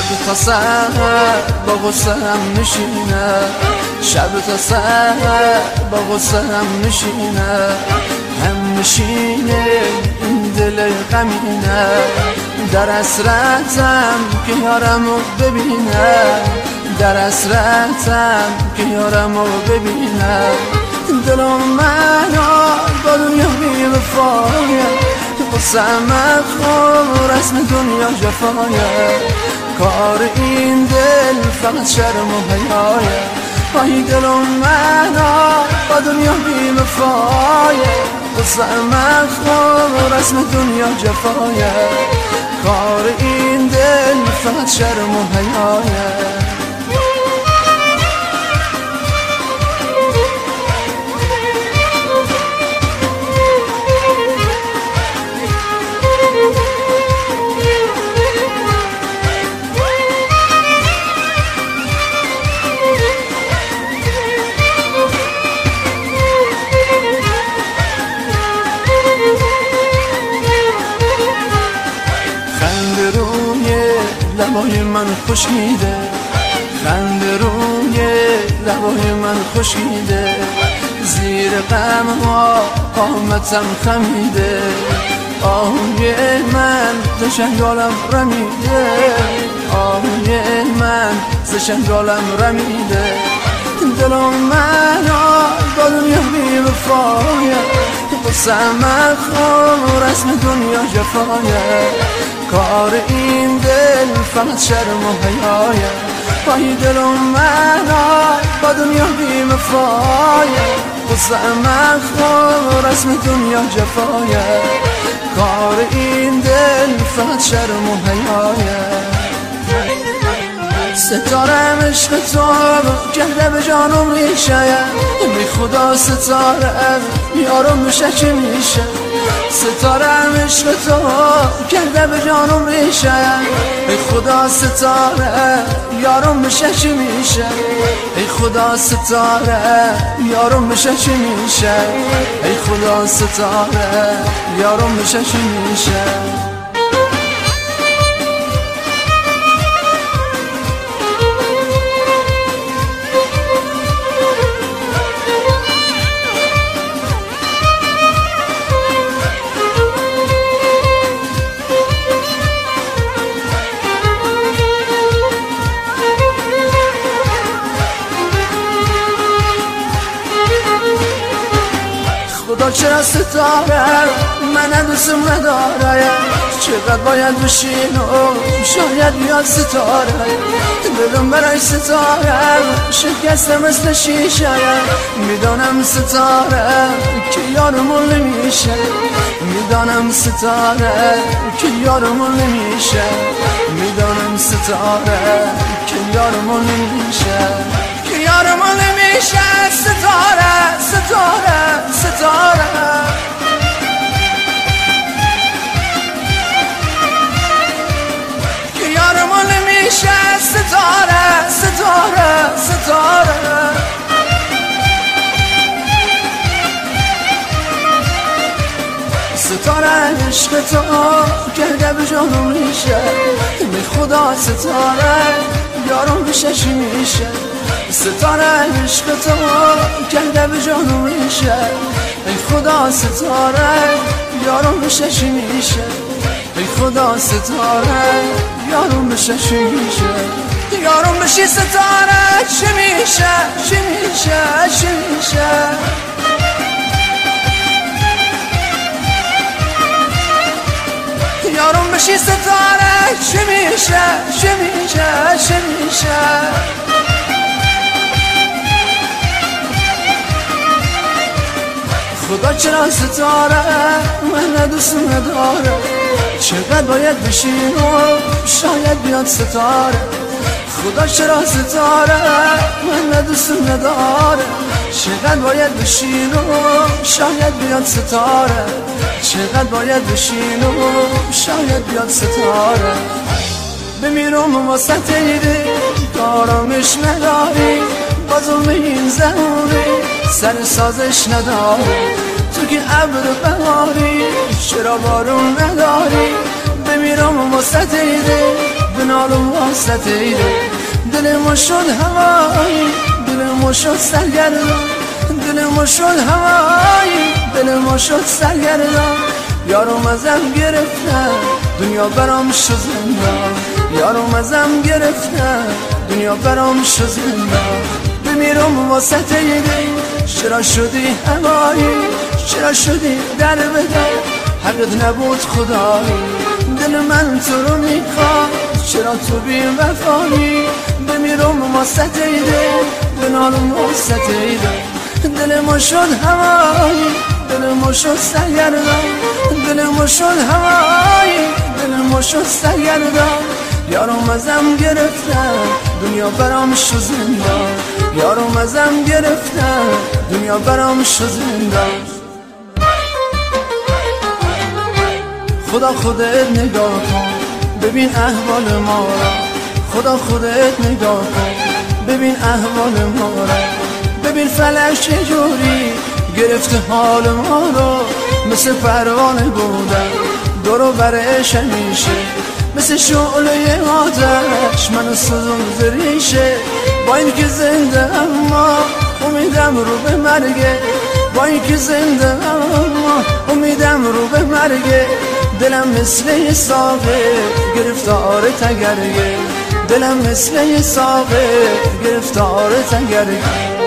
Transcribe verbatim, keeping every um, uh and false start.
تا سحر با غصه هم میشینه، شب تا سحر با غصه هم میشینه، هم میشینه این دل غمینه، در حسرتم که یارمو ببینه، در حسرتم که یارمو ببینه، دلم منو با دنیا بی وفایه، قصم خور رسم دنیا جفایه، کار این دل فقط شرم و حیایه، وای دلم منو با دنیا بی وفایه، قصم خور رسم دنیا جفایه، کار این دل فقط شرم و حیایه. لبای من خشکیده، خنده روی لبای من خشکیده، زیر غم ها قامتم خمیده، آهوی من ز شنگالم رمیده، آهوی من ز شنگالم رمیده، دلم منو با دنیا بی وفایه، قصم خور رسم دنیا جفایه، کار این دل فقط شرم و حیایه، وای دلم منو با دنیا بی وفایه، قصم خور رسم دنیا جفایه، کار این دل فقط شرم و حیایه. ستارم عشق تو کرده به جانم ریشه، بی خدا ستارم یارم میشه چی میشه، ستارم عشق تو کرده به جانم ریشه، ای خدا ستاره یارم میشه چی میشه، ای خدا ستاره یارم میشه چی میشه، ای خدا ستاره یارم میشه چی میشه. خدا چرا ستاره من دوستم نداره، چقدر باید بشین و شاید بیاد ستاره، دلم برای ستاره شکسته مثل شیشه، میدانم ستاره که یارمون نمیشه، میدانم ستاره که یارمون نمیشه، میدانم ستاره که یارمون نمیشه، که یارمون نمیشه، ستاره ستاره ستاره، که یارمون نمیشه، ستاره ستاره ستاره. ستاره عشق تو کرده به جانم ریشه، بی خدا ستاره یارم میشه چی میشه، ستاره عشق تو کرده به جانم ریشه، ای خدا ستاره یارم میشه چی میشه، ای خدا ستاره یارم میشه چی میشه، یارم میشه ستاره چی میشه چی میشه چی میشه، یارم میشه ستاره چی میشه چی میشه چی میشه. خدا چرا ستاره من دوست نداره، چقدر باید بشین و شاید بیاد ستاره، خدا چرا ستاره من دوست نداره، چقدر باید بشین و شاید بیاد ستاره، چقدر باید بشین و شاید بیاد ستاره، بمیرم واسه تیده کارامش نداری، با ظلم این زهوری سر سازش نداری، تو که ابر بهاری چرا بارون نداری، بمیرم واسه تیده بنالم واسطه دل ما شد هوایی دل ما شد سرگردان دل ما شد هوایی دل ما شد سرگردان یارم ازم گرفتن دنیا برام شد زندان یارم ازم گرفتن دنیا برام شد زندان بمیرم واسطه دل چرا شدی هوایی چرا شدی در بدر حقت نبود خدایی دل من تو رو میخواد چرا تو بی وفایی بمیرم واسطه دل بنالم واسطه دل دل ما شد هوایی دل ما شد سرگردان دل ما شد هوایی دل ما شد سرگردان یارم ازم گرفتن دنیا برام شد زندان یارم ازم گرفتن دنیا برام شد زندان خدا خودت نگاه کن ببین احوال ما را خدا خودت نگاه کن ببین احوال ما را ببین فلک چجوری گرفته حال ما رو مثل پروانه بودن دورو برش همیشه مثل شعله آتش منو سوزون زریشه با این که زنده اما امیدم رو به مرگه با این که زنده اما امیدم رو به مرگه دلم مثل یه ساقه گرفتار تگرگه دلم مثل یه ساقه گرفتار تگرگه